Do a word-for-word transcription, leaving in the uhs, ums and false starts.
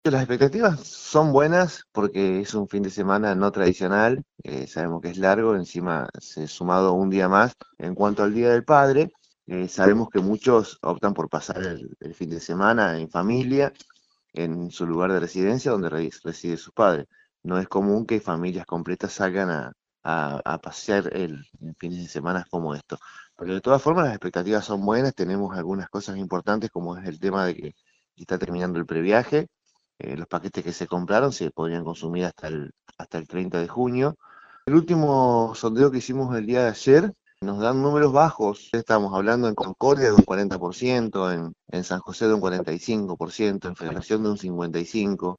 Las expectativas son buenas porque es un fin de semana no tradicional, eh, sabemos que es largo, encima se ha sumado un día más. En cuanto al Día del Padre, eh, sabemos que muchos optan por pasar el, el fin de semana en familia, en su lugar de residencia donde re- reside su padre. No es común que familias completas salgan a, a- a pasear el, en fines de semana como esto. Pero de todas formas las expectativas son buenas, tenemos algunas cosas importantes como es el tema de que está terminando el previaje, eh, los paquetes que se compraron se podrían consumir hasta el, hasta el treinta de junio. El último sondeo que hicimos el día de ayer nos dan números bajos. Estamos hablando en Concordia de un cuarenta por ciento, en, en San José de un cuarenta y cinco por ciento, en Federación de un cincuenta y cinco por ciento.